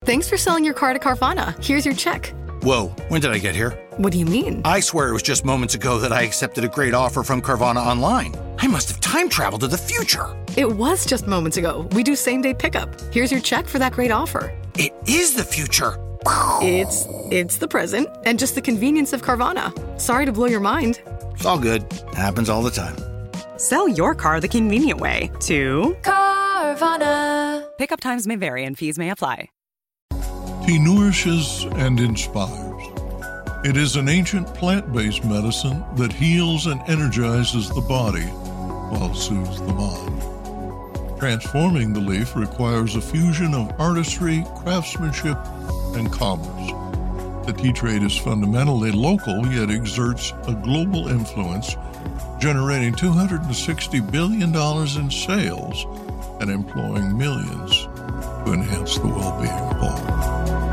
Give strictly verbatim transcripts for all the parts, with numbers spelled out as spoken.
Thanks for selling your car to Carvana. Here's your check. Whoa, when did I get here? What do you mean? I swear it was just moments ago that I accepted a great offer from Carvana online. I must have time traveled to the future. It was just moments ago. We do same-day pickup. Here's your check for that great offer. It is the future. It's it's the present and just the convenience of Carvana. Sorry to blow your mind. It's all good. Happens all the time. Sell your car the convenient way to Carvana. Pickup times may vary and fees may apply. Tea nourishes and inspires. It is an ancient plant-based medicine that heals and energizes the body while soothes the mind. Transforming the leaf requires a fusion of artistry, craftsmanship, and commerce. The tea trade is fundamentally local, yet exerts a global influence, generating two hundred sixty billion dollars in sales and employing millions to enhance the well-being of all.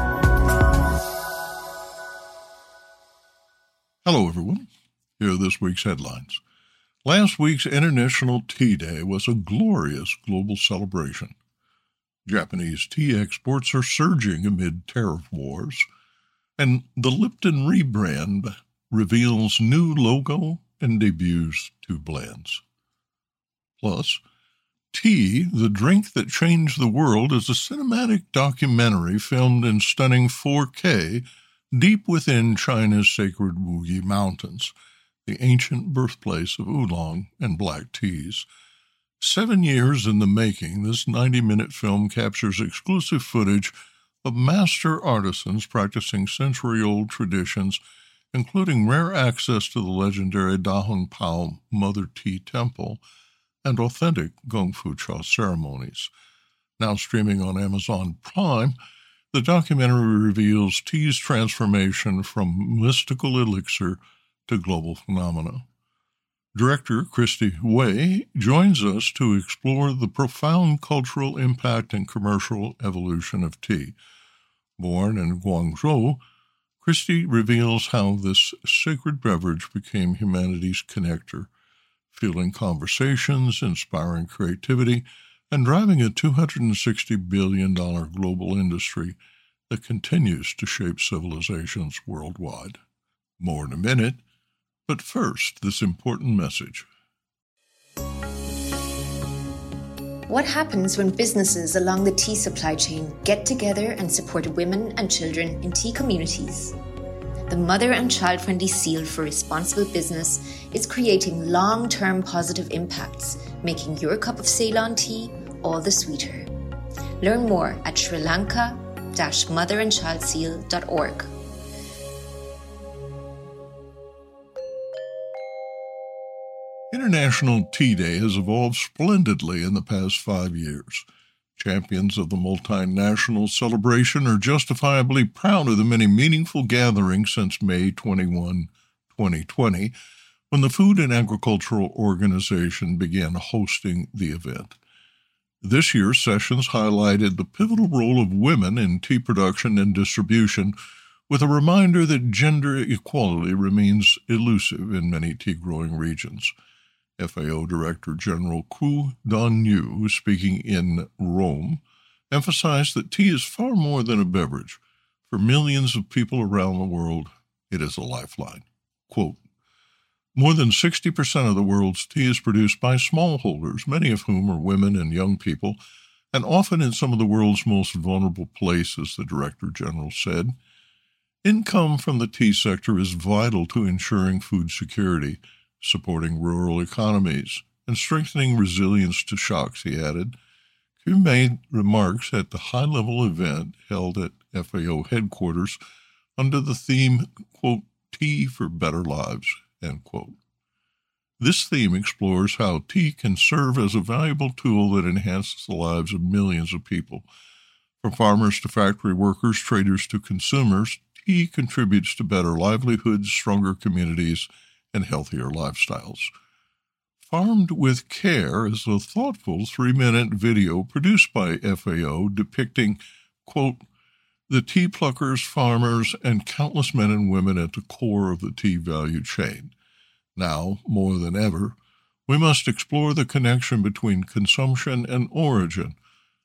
Hello, everyone. Here are this week's headlines. Last week's International Tea Day was a glorious global celebration. Japanese tea exports are surging amid tariff wars, and the Lipton rebrand reveals new logo and debuts two blends. Plus, Tea, the Drink That Changed the World, is a cinematic documentary filmed in stunning four K deep within China's sacred Wuyi Mountains, the ancient birthplace of oolong and black teas. Seven years in the making, this ninety-minute film captures exclusive footage of master artisans practicing century-old traditions, including rare access to the legendary Da Hong Pao Mother Tea Temple and authentic Gong Fu Cha ceremonies. Now streaming on Amazon Prime, the documentary reveals tea's transformation from mystical elixir to global phenomena. Director Christy Wei joins us to explore the profound cultural impact and commercial evolution of tea. Born in Guangzhou, Christy reveals how this sacred beverage became humanity's connector, fueling conversations, inspiring creativity, and driving a two hundred sixty billion dollars global industry that continues to shape civilizations worldwide. More in a minute, but first, this important message. What happens when businesses along the tea supply chain get together and support women and children in tea communities? The Mother and Child-Friendly Seal for Responsible Business is creating long-term positive impacts, making your cup of Ceylon tea all the sweeter. Learn more at sri lanka dash mother and child seal dot org. International Tea Day has evolved splendidly in the past five years. Champions of the multinational celebration are justifiably proud of the many meaningful gatherings since May twenty-first, twenty twenty, when the Food and Agricultural Organization began hosting the event. This year's sessions highlighted the pivotal role of women in tea production and distribution, with a reminder that gender equality remains elusive in many tea-growing regions. F A O Director General Ku Dan-yu, speaking in Rome, emphasized that tea is far more than a beverage. For millions of people around the world, it is a lifeline. Quote, more than sixty percent of the world's tea is produced by smallholders, many of whom are women and young people, and often in some of the world's most vulnerable places, the Director General said. Income from the tea sector is vital to ensuring food security, supporting rural economies, and strengthening resilience to shocks, he added. Ku made remarks at the high-level event held at F A O headquarters under the theme, quote, Tea for Better Lives, end quote. This theme explores how tea can serve as a valuable tool that enhances the lives of millions of people. From farmers to factory workers, traders to consumers, tea contributes to better livelihoods, stronger communities, and healthier lifestyles. Farmed with Care is a thoughtful three-minute video produced by F A O depicting, quote, the tea pluckers, farmers, and countless men and women at the core of the tea value chain. Now, more than ever, we must explore the connection between consumption and origin,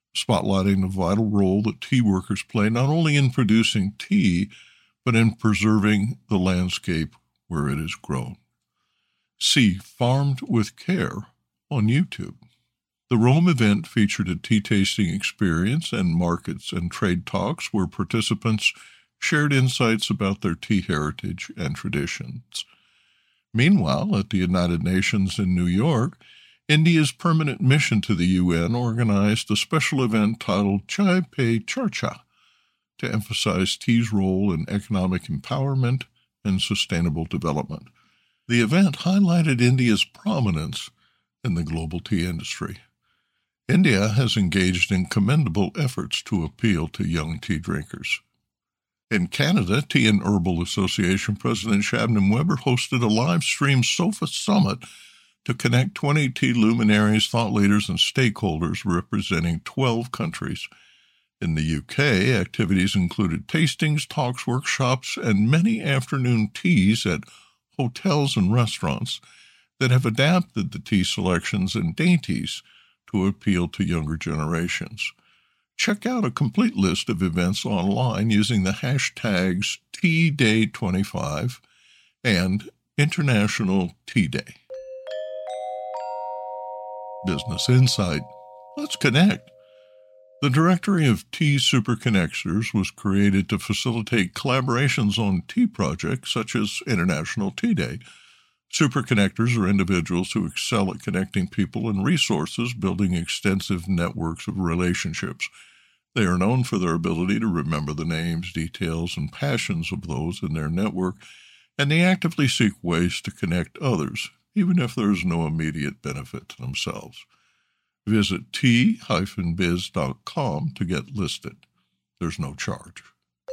spotlighting the vital role that tea workers play not only in producing tea, but in preserving the landscape where it is grown. See Farmed with Care on YouTube. The Rome event featured a tea tasting experience and markets and trade talks where participants shared insights about their tea heritage and traditions. Meanwhile, at the United Nations in New York, India's permanent mission to the U N organized a special event titled Chai Pe Charcha to emphasize tea's role in economic empowerment and sustainable development. The event highlighted India's prominence in the global tea industry. India has engaged in commendable efforts to appeal to young tea drinkers. In Canada, Tea and Herbal Association President Shabnam Weber hosted a live-stream SOFA Summit to connect twenty tea luminaries, thought leaders, and stakeholders representing twelve countries. In the U K, activities included tastings, talks, workshops, and many afternoon teas at hotels and restaurants that have adapted the tea selections and dainties to appeal to younger generations. Check out a complete list of events online using the hashtags Tea Day twenty-five and International Tea Day. Business Insight. Let's connect. The Directory of Tea Super Connectors was created to facilitate collaborations on tea projects such as International Tea Day. Super Connectors are individuals who excel at connecting people and resources, building extensive networks of relationships. They are known for their ability to remember the names, details, and passions of those in their network, and they actively seek ways to connect others, even if there is no immediate benefit to themselves. Visit tea dash biz dot com to get listed. There's no charge.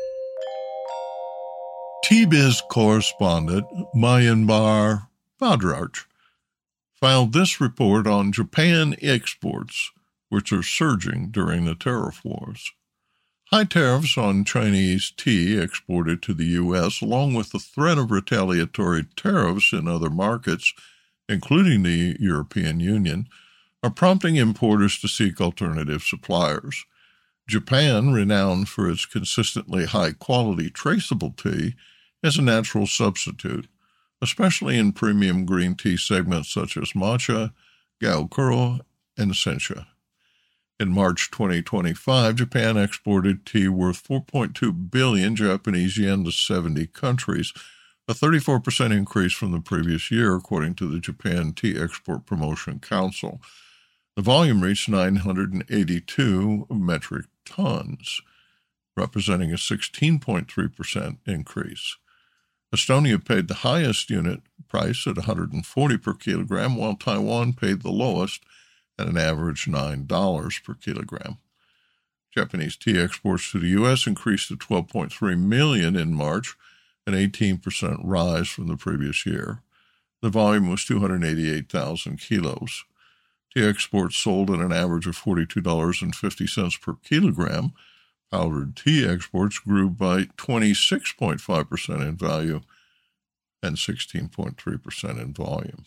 T-Biz correspondent Mayanbar Vadraj filed this report on Japan exports, which are surging during the tariff wars. High tariffs on Chinese tea exported to the U S, along with the threat of retaliatory tariffs in other markets, including the European Union, are prompting importers to seek alternative suppliers. Japan, renowned for its consistently high-quality traceable tea, is a natural substitute, especially in premium green tea segments such as matcha, gaokuro, and sencha. In March twenty twenty-five, Japan exported tea worth four point two billion Japanese yen to seventy countries, a thirty-four percent increase from the previous year, according to the Japan Tea Export Promotion Council. The volume reached nine hundred eighty-two metric tons, representing a sixteen point three percent increase. Estonia paid the highest unit price at one hundred forty per kilogram, while Taiwan paid the lowest at an average nine dollars per kilogram. Japanese tea exports to the U S increased to twelve point three million in March, an eighteen percent rise from the previous year. The volume was two hundred eighty-eight thousand kilos. Tea exports sold at an average of forty-two dollars and fifty cents per kilogram. Powdered tea exports grew by twenty-six point five percent in value and sixteen point three percent in volume.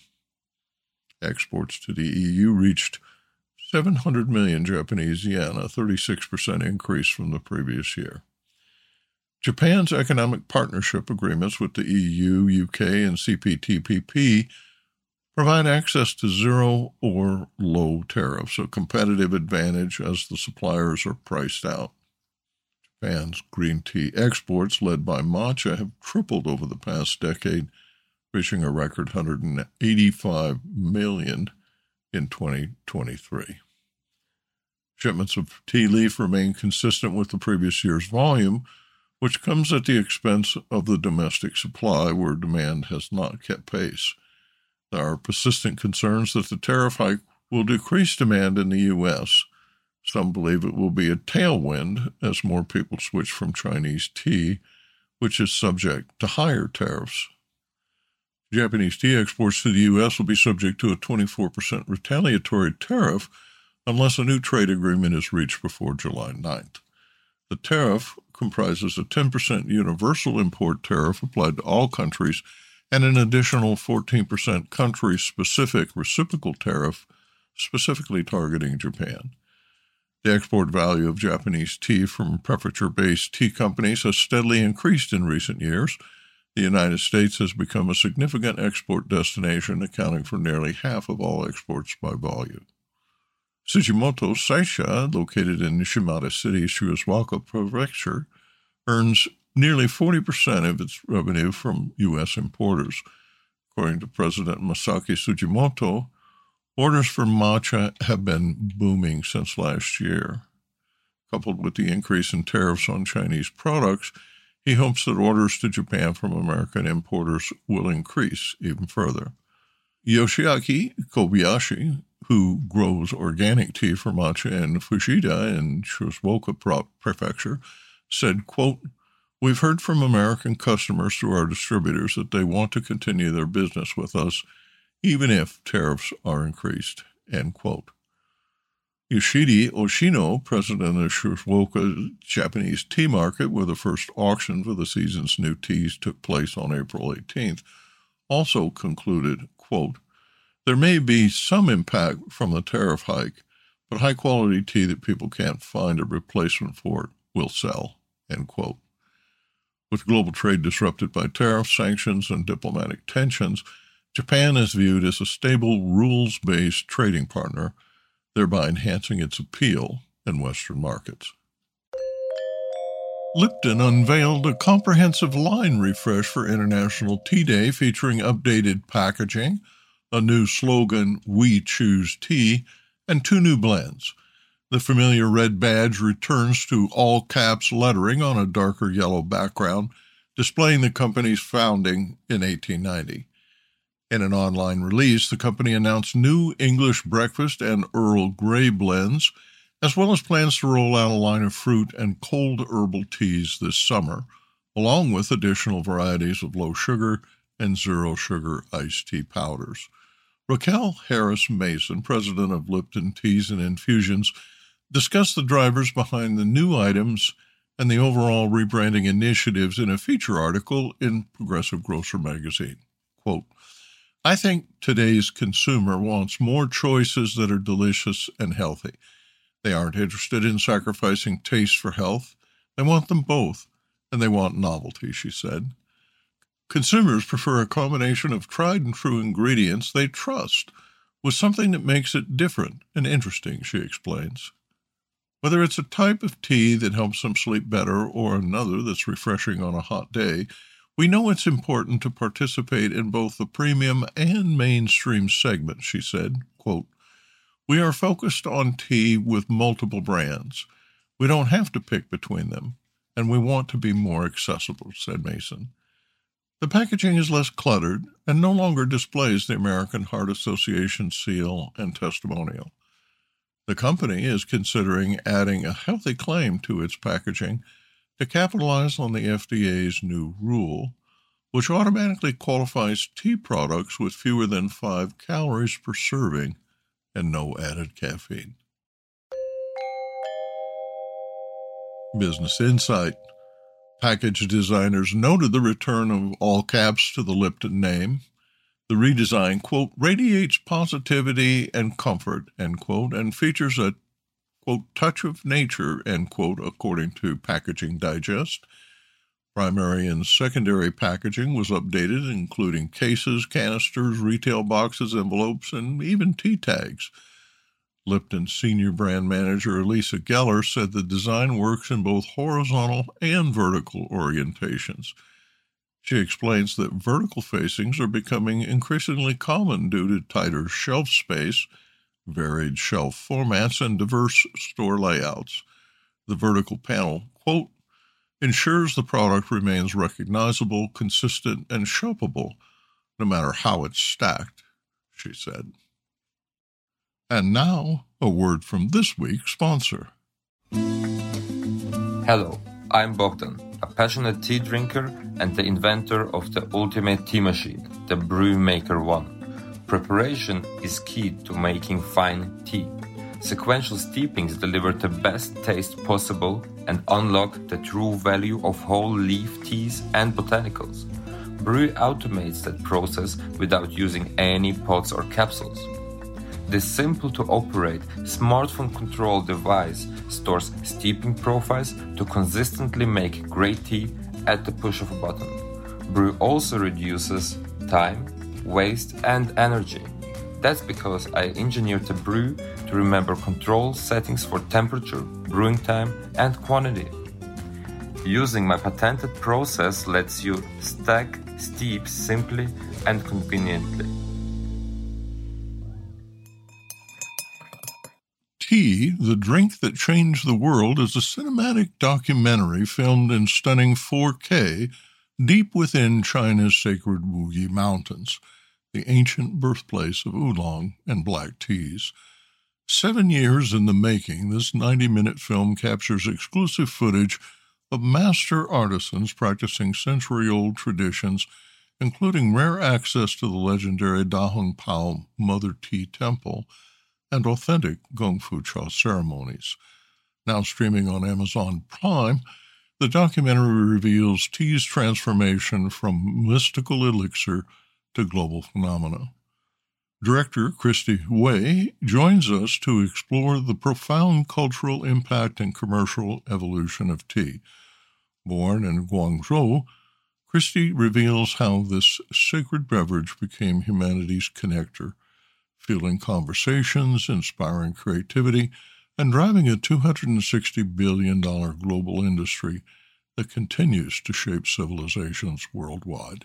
Exports to the E U reached seven hundred million Japanese yen, a thirty-six percent increase from the previous year. Japan's economic partnership agreements with the E U, U K, and C P T P P provide access to zero or low tariffs, a competitive advantage as the suppliers are priced out. Japan's green tea exports, led by matcha, have tripled over the past decade, reaching a record one hundred eighty-five million in twenty twenty-three. Shipments of tea leaf remain consistent with the previous year's volume, which comes at the expense of the domestic supply, where demand has not kept pace. There are persistent concerns that the tariff hike will decrease demand in the U S. Some believe it will be a tailwind as more people switch from Chinese tea, which is subject to higher tariffs. Japanese tea exports to the U S will be subject to a twenty-four percent retaliatory tariff unless a new trade agreement is reached before July ninth. The tariff comprises a ten percent universal import tariff applied to all countries and an additional fourteen percent country-specific reciprocal tariff specifically targeting Japan. The export value of Japanese tea from prefecture-based tea companies has steadily increased in recent years. The United States has become a significant export destination, accounting for nearly half of all exports by volume. Tsujimoto Saisha, located in Shimada City, Shizuoka Prefecture, earns nearly forty percent of its revenue from U S importers. According to President Masaki Tsujimoto, orders for matcha have been booming since last year. Coupled with the increase in tariffs on Chinese products, he hopes that orders to Japan from American importers will increase even further. Yoshiaki Kobayashi, who grows organic tea for matcha in Fushida in Shizuoka Prefecture, said, quote, "We've heard from American customers through our distributors that they want to continue their business with us, even if tariffs are increased," end quote. Yoshidi Oshino, president of Shizuoka Japanese tea market, where the first auction for the season's new teas took place on April eighteenth, also concluded, quote, "There may be some impact from the tariff hike, but high-quality tea that people can't find a replacement for it will sell," end quote. With global trade disrupted by tariffs, sanctions, and diplomatic tensions, Japan is viewed as a stable, rules-based trading partner, thereby enhancing its appeal in Western markets. Lipton unveiled a comprehensive line refresh for International Tea Day featuring updated packaging, a new slogan, "We Choose Tea," and two new blends. The familiar red badge returns to all-caps lettering on a darker yellow background, displaying the company's founding in eighteen ninety. In an online release, the company announced new English breakfast and Earl Grey blends, as well as plans to roll out a line of fruit and cold herbal teas this summer, along with additional varieties of low-sugar and zero-sugar iced tea powders. Raquel Harris Mason, president of Lipton Teas and Infusions, discussed the drivers behind the new items and the overall rebranding initiatives in a feature article in Progressive Grocer magazine. Quote, "I think today's consumer wants more choices that are delicious and healthy. They aren't interested in sacrificing taste for health. They want them both, and they want novelty," she said. Consumers prefer a combination of tried and true ingredients they trust, with something that makes it different and interesting, she explains. Whether it's a type of tea that helps them sleep better or another that's refreshing on a hot day, we know it's important to participate in both the premium and mainstream segments, she said. Quote, "We are focused on tea with multiple brands. We don't have to pick between them, and we want to be more accessible," said Mason. The packaging is less cluttered and no longer displays the American Heart Association seal and testimonial. The company is considering adding a healthy claim to its packaging to capitalize on the F D A's new rule, which automatically qualifies tea products with fewer than five calories per serving and no added caffeine. Business Insight. Package designers noted the return of all caps to the Lipton name. The redesign, quote, "radiates positivity and comfort," end quote, and features a, quote, "touch of nature," end quote, according to Packaging Digest. Primary and secondary packaging was updated, including cases, canisters, retail boxes, envelopes, and even tea tags. Lipton senior brand manager Elisa Geller said the design works in both horizontal and vertical orientations. She explains that vertical facings are becoming increasingly common due to tighter shelf space, varied shelf formats, and diverse store layouts. The vertical panel, quote, "ensures the product remains recognizable, consistent, and shoppable, no matter how it's stacked," she said. And now, a word from this week's sponsor. Hello, I'm Bogdan, a passionate tea drinker and the inventor of the ultimate tea machine, the Brewmaker One. Preparation is key to making fine tea. Sequential steepings deliver the best taste possible and unlock the true value of whole leaf teas and botanicals. Brew automates that process without using any pots or capsules. This simple-to-operate, smartphone-controlled device stores steeping profiles to consistently make great tea at the push of a button. Brew also reduces time, waste, and energy. That's because I engineered the brew to remember control settings for temperature, brewing time, and quantity. Using my patented process lets you stack steep simply and conveniently. Tea, the Drink That Changed the World, is a cinematic documentary filmed in stunning four K deep within China's sacred Wuyi Mountains, the ancient birthplace of oolong and black teas. Seven years in the making, this ninety-minute film captures exclusive footage of master artisans practicing century-old traditions, including rare access to the legendary Dahong Pao Mother Tea Temple and authentic Gong Fu Cha ceremonies. Now streaming on Amazon Prime, the documentary reveals tea's transformation from mystical elixir to global phenomena. Director Christy Wei joins us to explore the profound cultural impact and commercial evolution of tea. Born in Guangzhou, Christy reveals how this sacred beverage became humanity's connector, fueling conversations, inspiring creativity, and driving a two hundred sixty billion dollars global industry that continues to shape civilizations worldwide.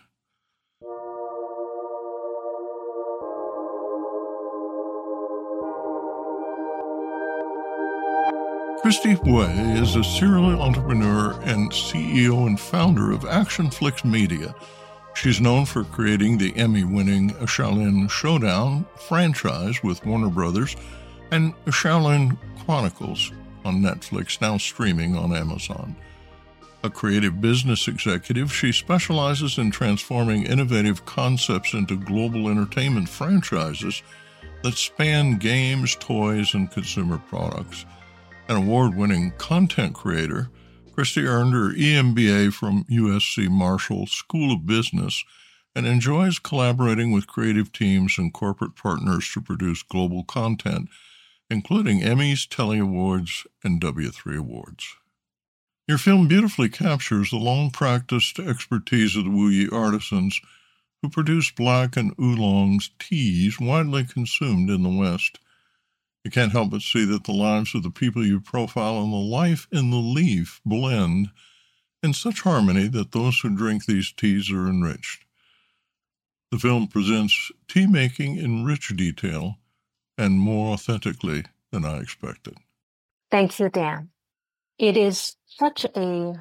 Christy Wei is a serial entrepreneur and C E O and founder of Action Flix Media. She's known for creating the Emmy-winning Shaolin Showdown franchise with Warner Brothers and Shaolin Chronicles on Netflix, now streaming on Amazon. A creative business executive, she specializes in transforming innovative concepts into global entertainment franchises that span games, toys, and consumer products. An award-winning content creator, Christy earned her E M B A from U S C Marshall School of Business and enjoys collaborating with creative teams and corporate partners to produce global content, including Emmys, Telly Awards, and W three Awards. Your film beautifully captures the long-practiced expertise of the Wuyi artisans who produce black and oolong teas widely consumed in the West. You can't help but see that the lives of the people you profile and the life in the leaf blend in such harmony that those who drink these teas are enriched. The film presents tea-making in rich detail and more authentically than I expected. Thank you, Dan. It is such a,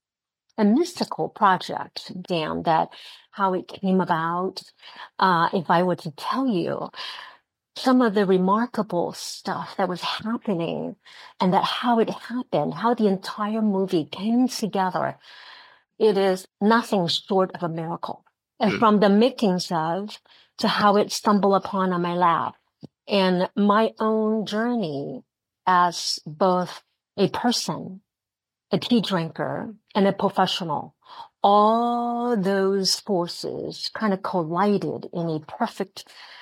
a mystical project, Dan, that how it came about. Uh, if I were to tell you some of the remarkable stuff that was happening and that how it happened, how the entire movie came together, it is nothing short of a miracle. And Good. From the makings of to how it stumbled upon on my lap and my own journey as both a person, a tea drinker, and a professional. All those forces kind of collided in a perfect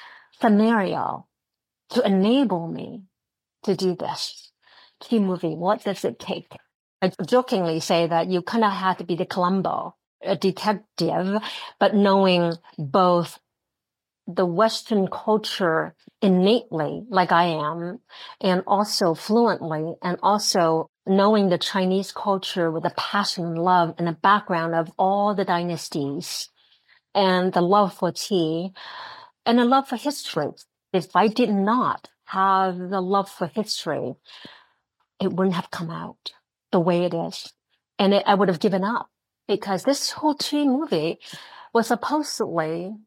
scenario to enable me to do this tea movie. What does it take? I jokingly say that you kind of have to be the Columbo, a detective, but knowing both the Western culture innately, like I am, and also fluently, and also knowing the Chinese culture with a passion and love and a background of all the dynasties and the love for tea and a love for history. If I did not have the love for history, it wouldn't have come out the way it is. And it, I would have given up because this whole tea movie was supposedly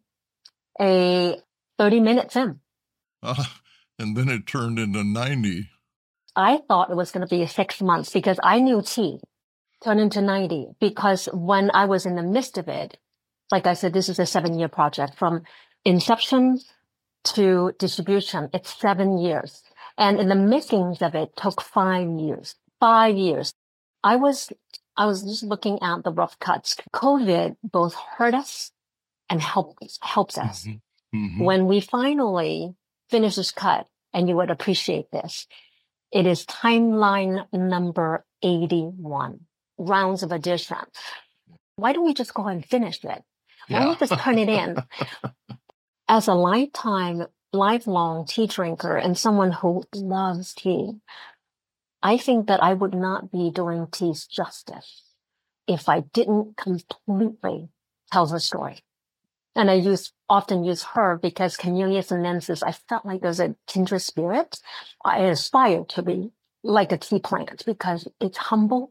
a thirty minute film. Uh, and then it turned into ninety. I thought it was going to be six months because I knew tea turned into ninety because when I was in the midst of it, like I said, this is a seven year project from inception to distribution. It's seven years. And in the makings of it took five years, five years. I was, I was just looking at the rough cuts. COVID both hurt us and helped, helps us. Mm-hmm. Mm-hmm. When we finally finisher's cut, and you would appreciate this. It is timeline number eighty-one, rounds of addition. Why don't we just go and finish it? Why don't we just turn it in? As a lifetime, lifelong tea drinker and someone who loves tea, I think that I would not be doing teas justice if I didn't completely tell the story. And I use often use her because Camellia sinensis, I felt like there's a kindred spirit. I aspire to be like a tea plant because it's humble,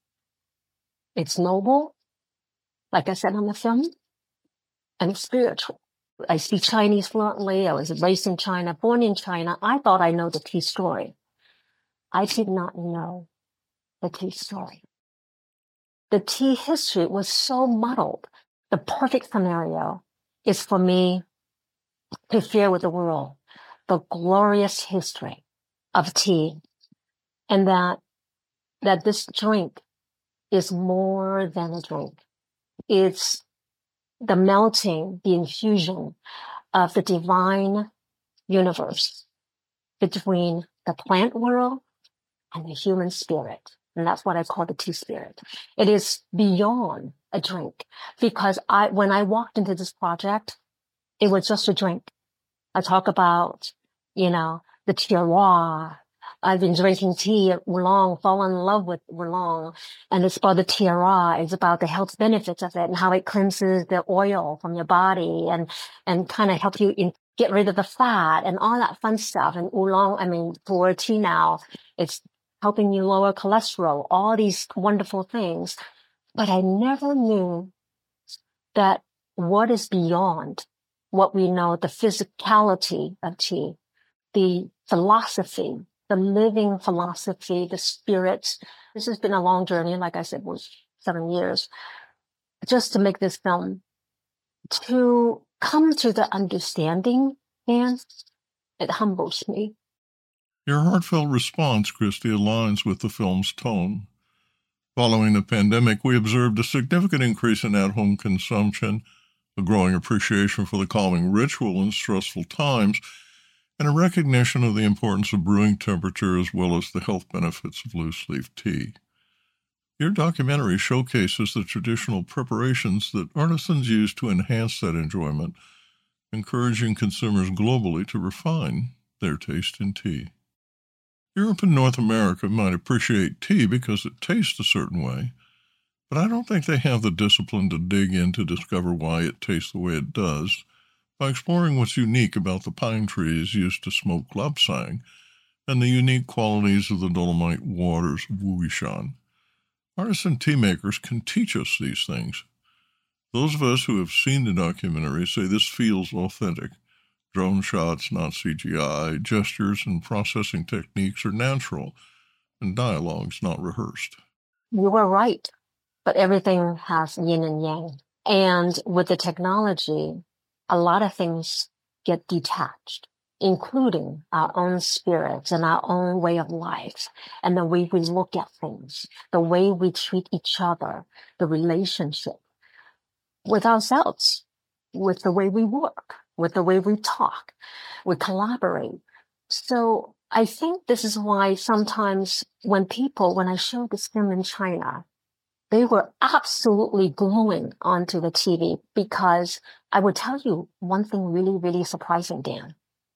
it's noble, like I said on the film, and it's spiritual. I speak Chinese fluently. I was raised in China, born in China. I thought I know the tea story. I did not know the tea story. The tea history was so muddled. The perfect scenario is for me to share with the world the glorious history of tea, and that that this drink is more than a drink. It's the melting, the infusion of the divine universe between the plant world and the human spirit. And that's what I call the tea spirit. It is beyond a drink because I, when I walked into this project, it was just a drink. I talk about, you know, the terroir. I've been drinking tea at Oolong, fallen in love with Oolong. And it's about the terroir. It's about the health benefits of it and how it cleanses the oil from your body and, and kind of help you in, get rid of the fat and all that fun stuff. And Oolong, I mean, for tea now, it's helping you lower cholesterol, all these wonderful things. But I never knew that what is beyond what we know, the physicality of tea, the philosophy, the living philosophy, the spirit. This has been a long journey. Like I said, it was seven years just to make this film, to come to the understanding, and it humbles me. Your heartfelt response, Christy, aligns with the film's tone. Following the pandemic, we observed a significant increase in at-home consumption, a growing appreciation for the calming ritual in stressful times, and a recognition of the importance of brewing temperature as well as the health benefits of loose-leaf tea. Your documentary showcases the traditional preparations that artisans use to enhance that enjoyment, encouraging consumers globally to refine their taste in tea. Europe and North America might appreciate tea because it tastes a certain way, but I don't think they have the discipline to dig in to discover why it tastes the way it does by exploring what's unique about the pine trees used to smoke lapsang and the unique qualities of the dolomite waters of Wuwishan. Artisan tea makers can teach us these things. Those of us who have seen the documentary say this feels authentic. Drone shots, not C G I, gestures and processing techniques are natural, and dialogues not rehearsed. You were right, but everything has yin and yang. And with the technology, a lot of things get detached, including our own spirits and our own way of life, and the way we look at things, the way we treat each other, the relationship with ourselves, with the way we work, with the way we talk, we collaborate. So I think this is why sometimes when people, when I showed this film in China, they were absolutely gluing onto the T V because I would tell you one thing really, really surprising, Dan.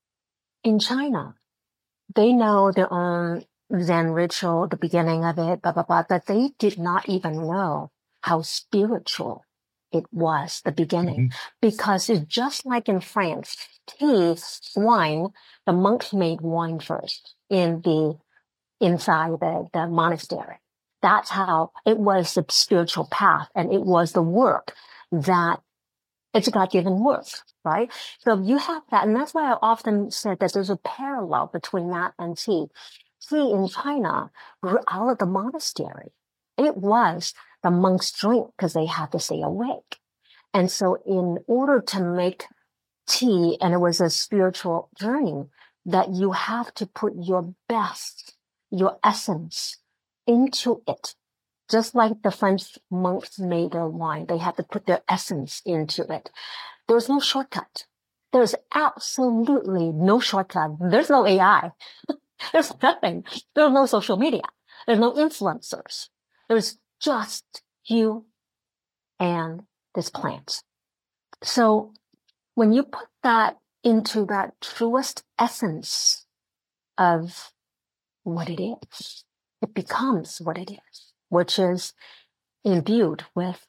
In China, they know their own Zen ritual, the beginning of it, blah, blah, blah, but they did not even know how spiritual it was, the beginning, mm-hmm. because it's just like in France, tea, wine, the monks made wine first in the, inside the, the monastery. That's how it was the spiritual path, and it was the work that it's a God-given work, right? So you have that, and that's why I often said that there's a parallel between that and tea. Tea in China grew out of the monastery. It was the monks' drink because they had to stay awake. And so in order to make tea, and it was a spiritual journey, that you have to put your best, your essence into it. Just like the French monks made their wine, they had to put their essence into it. There was no shortcut. There's absolutely no shortcut. There's no A I. There's nothing. There's no social media. There's no influencers. There's just you and this plant. So when you put that into that truest essence of what it is, it becomes what it is, which is imbued with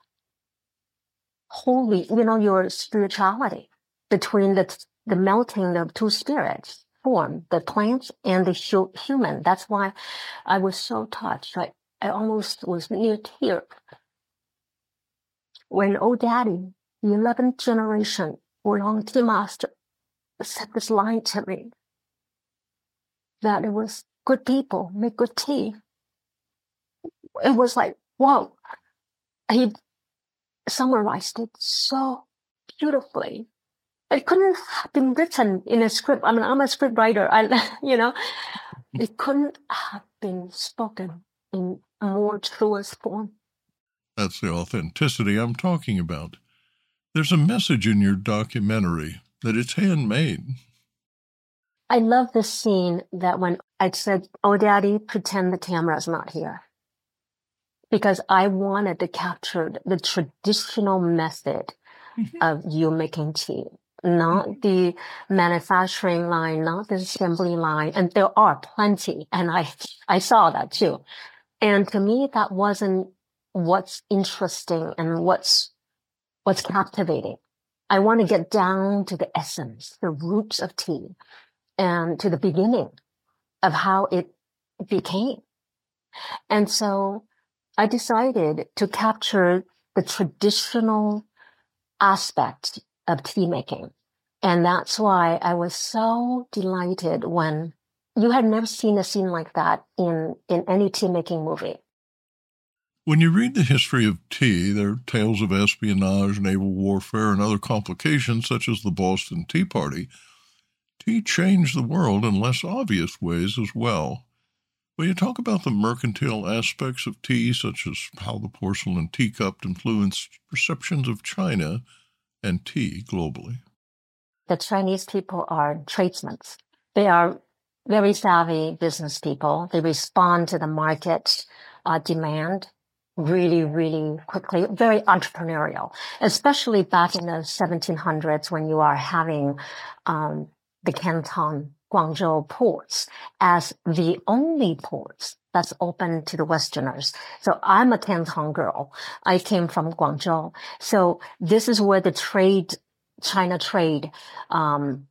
holy, you know, your spirituality between the, the melting of two spirits form, the plant and the hu- human. That's why I was so touched. I, I almost was near tears when old daddy, the eleventh generation Oolong tea master, said this line to me, that it was good people make good tea. It was like, whoa. He summarized it so beautifully. It couldn't have been written in a script. I mean, I'm a script writer. I, you know, it couldn't have been spoken in a more truest form. That's the authenticity I'm talking about. There's a message in your documentary that it's handmade. I love this scene that when I said, oh, Daddy, pretend the camera's not here. Because I wanted to capture the traditional method mm-hmm. of you making tea. Not mm-hmm. the manufacturing line, not the assembly line. And there are plenty. And I, I saw that too. And to me, that wasn't what's interesting and what's, what's captivating. I want to get down to the essence, the roots of tea, and to the beginning of how it became. And so I decided to capture the traditional aspect of tea making. And that's why I was so delighted when you had never seen a scene like that in, in any tea making movie. When you read the history of tea, there are tales of espionage, naval warfare, and other complications such as the Boston Tea Party. Tea changed the world in less obvious ways as well. Will you talk about the mercantile aspects of tea, such as how the porcelain teacup influenced perceptions of China and tea globally? The Chinese people are tradesmen. They are very savvy business people. They respond to the market uh, demand really, really quickly, very entrepreneurial, especially back in the seventeen hundreds when you are having um, the Canton, Guangzhou ports as the only ports that's open to the Westerners. So I'm a Canton girl. I came from Guangzhou. So this is where the trade, China trade, um,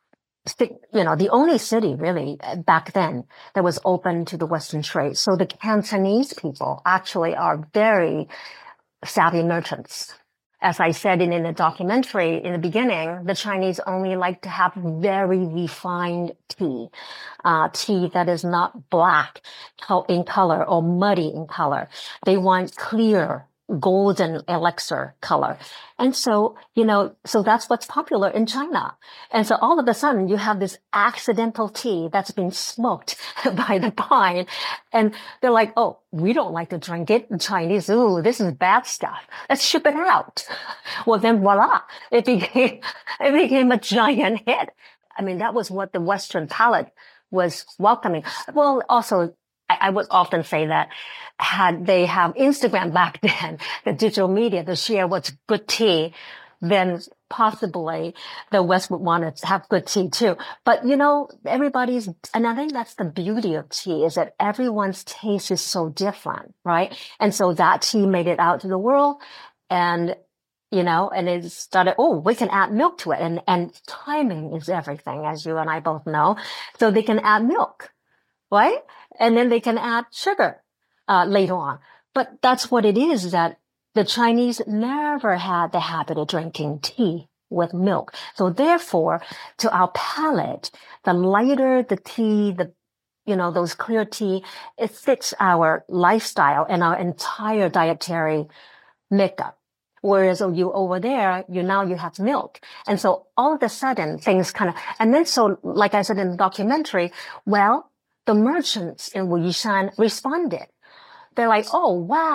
you know, the only city really back then that was open to the Western trade. So the Cantonese people actually are very savvy merchants. As I said in, in the documentary in the beginning, the Chinese only like to have very refined tea, uh, tea that is not black in color or muddy in color. They want clear, golden elixir color. And so, you know, so that's what's popular in China. And so all of a sudden you have this accidental tea that's been smoked by the pine. And they're like, oh, we don't like to drink it in Chinese. Ooh, this is bad stuff. Let's ship it out. Well, then voila, it became, it became a giant hit. I mean, that was what the Western palate was welcoming. Well, also, I would often say that had they have Instagram back then, the digital media to share what's good tea, then possibly the West would want to have good tea too. But, you know, everybody's, and I think that's the beauty of tea is that everyone's taste is so different, right? And so that tea made it out to the world and, you know, and it started, oh, we can add milk to it. And, and timing is everything, as you and I both know. So they can add milk. Right? And then they can add sugar, uh, later on. But that's what it is, that the Chinese never had the habit of drinking tea with milk. So therefore, to our palate, the lighter the tea, the, you know, those clear tea, it fits our lifestyle and our entire dietary makeup. Whereas you over there, you now you have milk. And so all of a sudden things kind of, and then so, like I said in the documentary, well, the merchants in Wuyishan responded. They're like, oh, wow,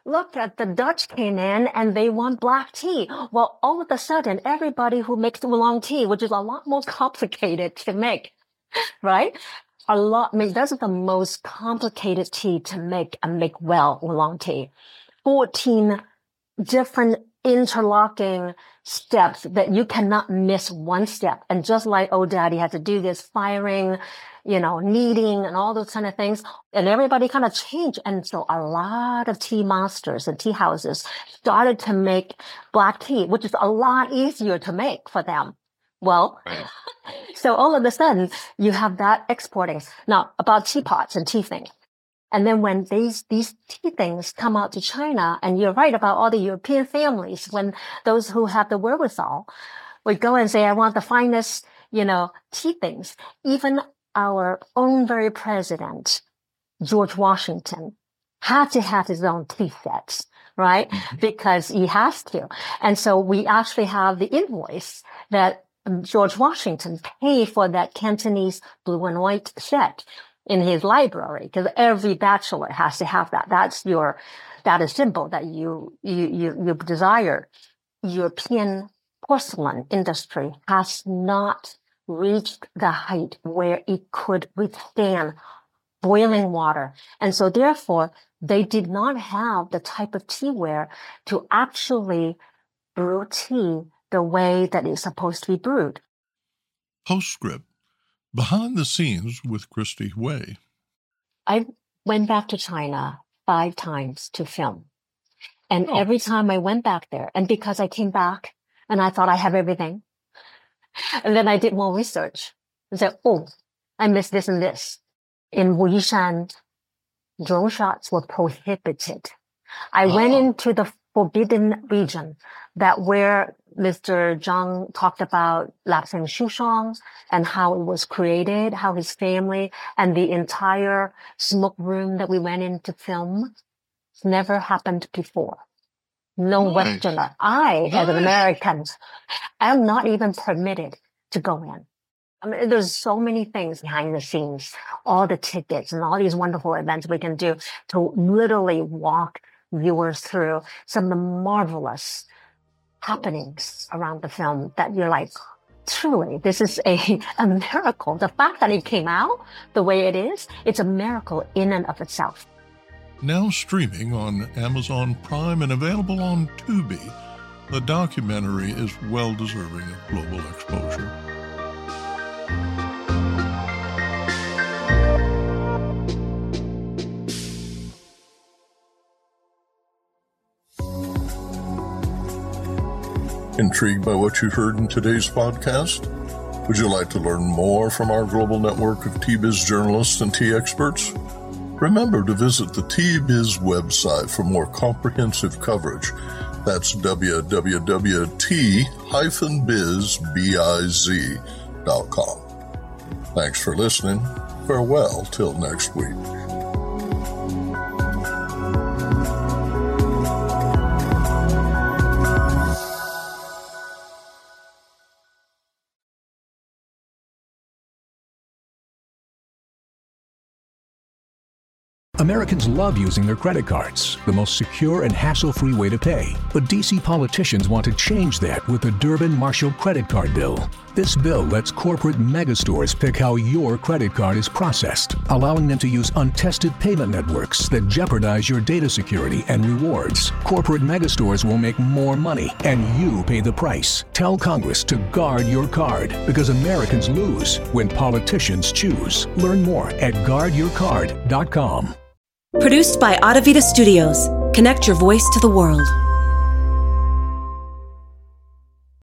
look at the Dutch came in and they want black tea. Well, all of a sudden, everybody who makes oolong tea, which is a lot more complicated to make, right? A lot, I mean, those are the most complicated tea to make and make well oolong tea. fourteen different interlocking steps that you cannot miss one step. And just like old daddy had to do this firing, you know, kneading and all those kind of things. And everybody kind of changed. And so a lot of tea masters and tea houses started to make black tea, which is a lot easier to make for them. Well, right. So all of a sudden you have that exporting. Now about teapots and tea things. And then when these, these tea things come out to China, and you're right about all the European families, when those who have the wherewithal would go and say, I want the finest, you know, tea things. Even our own very president, George Washington, had to have his own tea sets, right? Mm-hmm. Because he has to. And so we actually have the invoice that George Washington paid for that Cantonese blue and white set in his library, because every bachelor has to have that. That's your, that is symbol that you, you, you, you desire. European porcelain industry has not reached the height where it could withstand boiling water. And so therefore, they did not have the type of teaware to actually brew tea the way that it's supposed to be brewed. Postscript. Behind the scenes with Christy Hui. I went back to China five times to film. And oh. every time I went back there, and because I came back and I thought I have everything, and then I did more research and said, oh, I missed this and this. In Wuyishan, drone shots were prohibited. I oh. went into the forbidden region, that where Mister Zhang talked about Lapsang Souchong and how it was created, how his family and the entire smoke room that we went in to film never happened before. No nice. Westerner. I, as an American, am not even permitted to go in. I mean, there's so many things behind the scenes, all the tickets and all these wonderful events we can do to literally walk viewers through some of the marvelous happenings around the film that you're like, truly, this is a, a miracle. The fact that it came out the way it is, it's a miracle in and of itself. Now streaming on Amazon Prime and available on Tubi, the documentary is well deserving of global exposure. Intrigued by what you heard in today's podcast? Would you like to learn more from our global network of T-Biz journalists and tea experts? Remember to visit the T-Biz website for more comprehensive coverage. That's w w w dot t dash biz dot com. Thanks for listening. Farewell till next week. Americans love using their credit cards, the most secure and hassle-free way to pay. But D C politicians want to change that with the Durbin-Marshall credit card bill. This bill lets corporate megastores pick how your credit card is processed, allowing them to use untested payment networks that jeopardize your data security and rewards. Corporate megastores will make more money, and you pay the price. Tell Congress to guard your card, because Americans lose when politicians choose. Learn more at guard your card dot com. Produced by Audavita Studios. Connect your voice to the world.